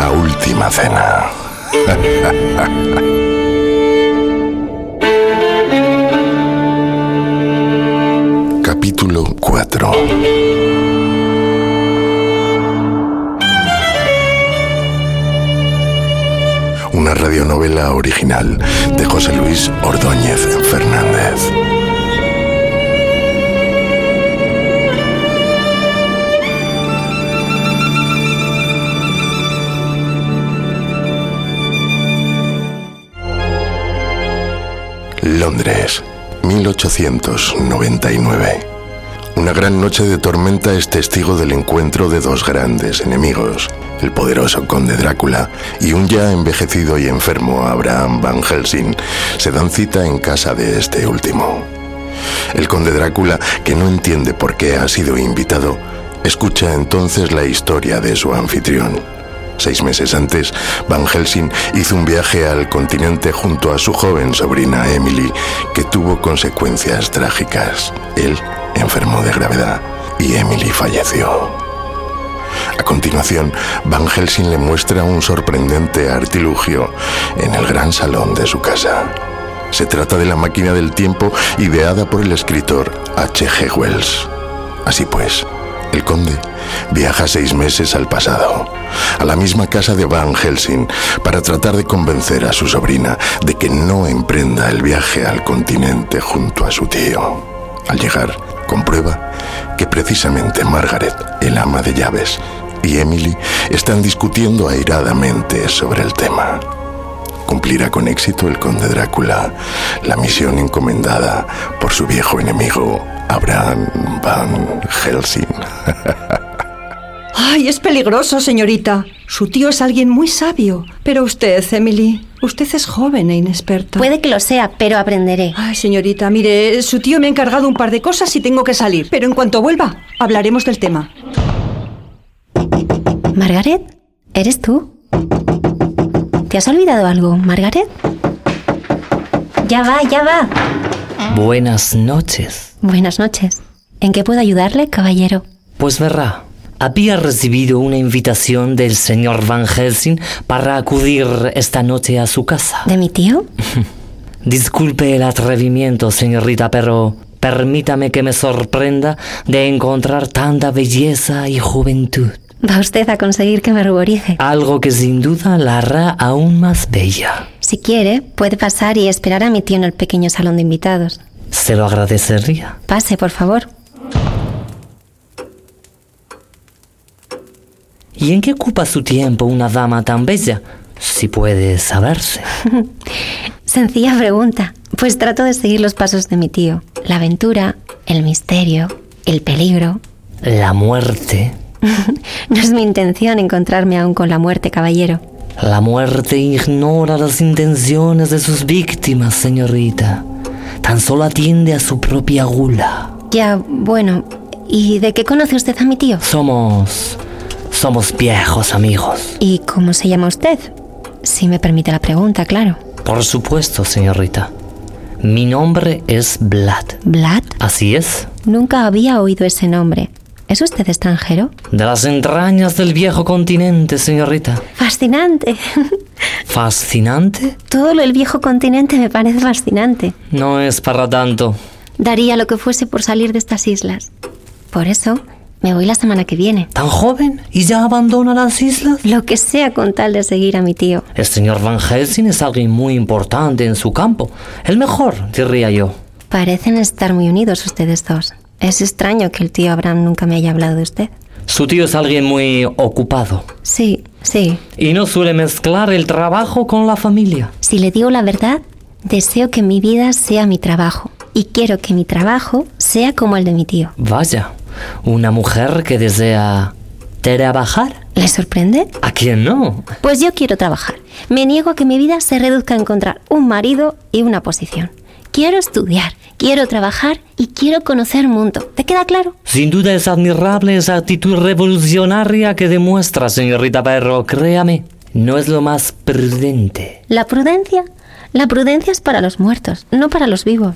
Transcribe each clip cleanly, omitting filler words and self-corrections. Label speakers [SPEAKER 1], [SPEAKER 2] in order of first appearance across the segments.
[SPEAKER 1] La última cena. Capítulo 4. Una radionovela original de José Luis Ordóñez Fernández. Londres, 1899. Una gran noche de tormenta es testigo del encuentro de dos grandes enemigos, el poderoso conde Drácula y un ya envejecido y enfermo Abraham Van Helsing, se dan cita en casa de este último. El conde Drácula, que no entiende por qué ha sido invitado, escucha entonces la historia de su anfitrión. 6 meses antes, Van Helsing hizo un viaje al continente junto a su joven sobrina Emily, que tuvo consecuencias trágicas. Él enfermó de gravedad y Emily falleció. A continuación, Van Helsing le muestra un sorprendente artilugio en el gran salón de su casa. Se trata de la máquina del tiempo ideada por el escritor H.G. Wells. Así pues, el conde viaja 6 meses al pasado, a la misma casa de Van Helsing, para tratar de convencer a su sobrina de que no emprenda el viaje al continente junto a su tío. Al llegar, comprueba que precisamente Margaret, el ama de llaves, y Emily están discutiendo airadamente sobre el tema. ¿Cumplirá con éxito el conde Drácula la misión encomendada por su viejo enemigo, Abraham Van Helsing?
[SPEAKER 2] ¡Ay, es peligroso, señorita! Su tío es alguien muy sabio. Pero usted, Emily, usted es joven e inexperta.
[SPEAKER 3] Puede que lo sea, pero aprenderé.
[SPEAKER 2] Ay, señorita, mire, su tío me ha encargado un par de cosas y tengo que salir. Pero en cuanto vuelva, hablaremos del tema.
[SPEAKER 3] ¿Margaret? ¿Eres tú? ¿Te has olvidado algo, Margaret? Ya va.
[SPEAKER 4] Buenas noches.
[SPEAKER 3] Buenas noches. ¿En qué puedo ayudarle, caballero?
[SPEAKER 4] Pues verá, había recibido una invitación del señor Van Helsing para acudir esta noche a su casa.
[SPEAKER 3] ¿De mi tío?
[SPEAKER 4] Disculpe el atrevimiento, señorita, pero permítame que me sorprenda de encontrar tanta belleza y juventud.
[SPEAKER 3] Va usted a conseguir que me ruborice.
[SPEAKER 4] Algo que sin duda la hará aún más bella.
[SPEAKER 3] Si quiere, puede pasar y esperar a mi tío en el pequeño salón de invitados.
[SPEAKER 4] Se lo agradecería.
[SPEAKER 3] Pase, por favor.
[SPEAKER 4] ¿Y en qué ocupa su tiempo una dama tan bella, si puede saberse?
[SPEAKER 3] Sencilla pregunta. Pues trato de seguir los pasos de mi tío. La aventura, el misterio, el peligro.
[SPEAKER 4] La muerte.
[SPEAKER 3] No es mi intención encontrarme aún con la muerte, caballero.
[SPEAKER 4] La muerte ignora las intenciones de sus víctimas, señorita. Tan solo atiende a su propia gula.
[SPEAKER 3] Ya, bueno. ¿Y de qué conoce usted a mi tío?
[SPEAKER 4] Somos viejos amigos.
[SPEAKER 3] ¿Y cómo se llama usted? Si me permite la pregunta, claro.
[SPEAKER 4] Por supuesto, señorita. Mi nombre es Vlad.
[SPEAKER 3] ¿Vlad?
[SPEAKER 4] Así es.
[SPEAKER 3] Nunca había oído ese nombre. ¿Es usted extranjero?
[SPEAKER 4] De las entrañas del viejo continente, señorita.
[SPEAKER 3] Fascinante.
[SPEAKER 4] ¿Fascinante?
[SPEAKER 3] Todo lo del viejo continente me parece fascinante.
[SPEAKER 4] No es para tanto.
[SPEAKER 3] Daría lo que fuese por salir de estas islas. Por eso me voy la semana que viene.
[SPEAKER 4] ¿Tan joven y ya abandona las islas?
[SPEAKER 3] Lo que sea con tal de seguir a mi tío.
[SPEAKER 4] El señor Van Helsing es alguien muy importante en su campo. El mejor, diría yo.
[SPEAKER 3] Parecen estar muy unidos ustedes dos. Es extraño que el tío Abraham nunca me haya hablado de usted.
[SPEAKER 4] Su tío es alguien muy ocupado.
[SPEAKER 3] Sí.
[SPEAKER 4] Y no suele mezclar el trabajo con la familia.
[SPEAKER 3] Si le digo la verdad, deseo que mi vida sea mi trabajo. Y quiero que mi trabajo sea como el de mi tío.
[SPEAKER 4] Vaya, una mujer que desea trabajar.
[SPEAKER 3] ¿Le sorprende?
[SPEAKER 4] ¿A quién no?
[SPEAKER 3] Pues yo quiero trabajar. Me niego a que mi vida se reduzca a encontrar un marido y una posición. Quiero estudiar, quiero trabajar y quiero conocer el mundo. ¿Te queda claro?
[SPEAKER 4] Sin duda es admirable esa actitud revolucionaria que demuestra, señorita, pero créame, no es lo más prudente.
[SPEAKER 3] ¿La prudencia? La prudencia es para los muertos, no para los vivos.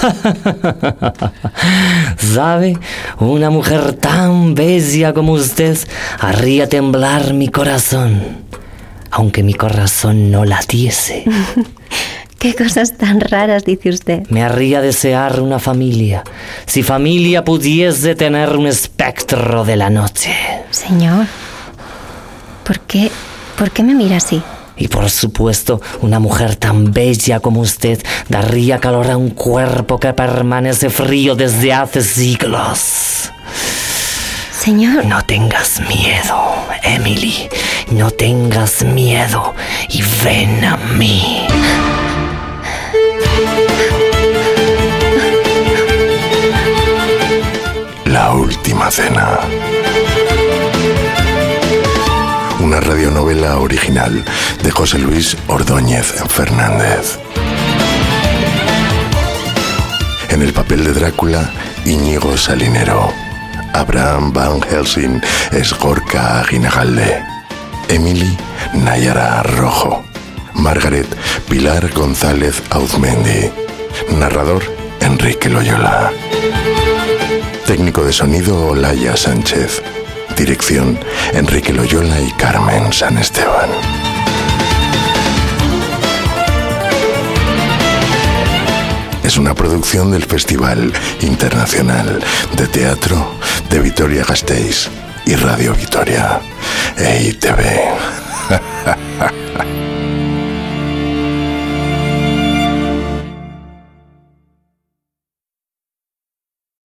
[SPEAKER 4] ¿Sabe? Una mujer tan bella como usted haría temblar mi corazón. aunque mi corazón no latiese.
[SPEAKER 3] ¿Qué cosas tan raras dice usted?
[SPEAKER 4] Me haría desear una familia, si familia pudiese tener un espectro de la noche.
[SPEAKER 3] Señor, ¿por qué me mira así?
[SPEAKER 4] Y por supuesto, una mujer tan bella como usted daría calor a un cuerpo que permanece frío desde hace siglos.
[SPEAKER 3] Señor.
[SPEAKER 4] No tengas miedo, Emily. No tengas miedo y ven a mí.
[SPEAKER 1] La última cena. Una radionovela original de José Luis Ordóñez Fernández. En el papel de Drácula, Íñigo Salinero. Abraham Van Helsing es Gorka Aguinagalde. Emily, Nayara Rojo. Margaret, Pilar González Auzmendi. Narrador, Enrique Loyola. Técnico de sonido, Olaya Sánchez. Dirección, Enrique Loyola y Carmen San Esteban. Es una producción del Festival Internacional de Teatro de Vitoria-Gasteiz y Radio Vitoria, EITV.